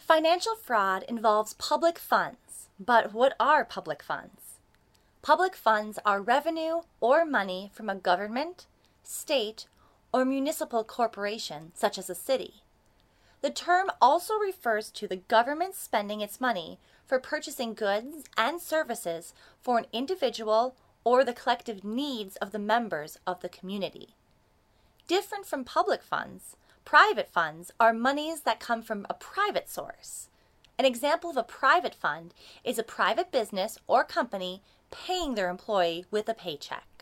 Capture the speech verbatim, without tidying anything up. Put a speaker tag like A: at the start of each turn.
A: Financial fraud involves public funds, but what are public funds? Public funds are revenue or money from a government, state, or municipal corporation, such as a city. The term also refers to the government spending its money for purchasing goods and services for an individual or the collective needs of the members of the community. Different from public funds, private funds are monies that come from a private source. An example of a private fund is a private business or company paying their employee with a paycheck.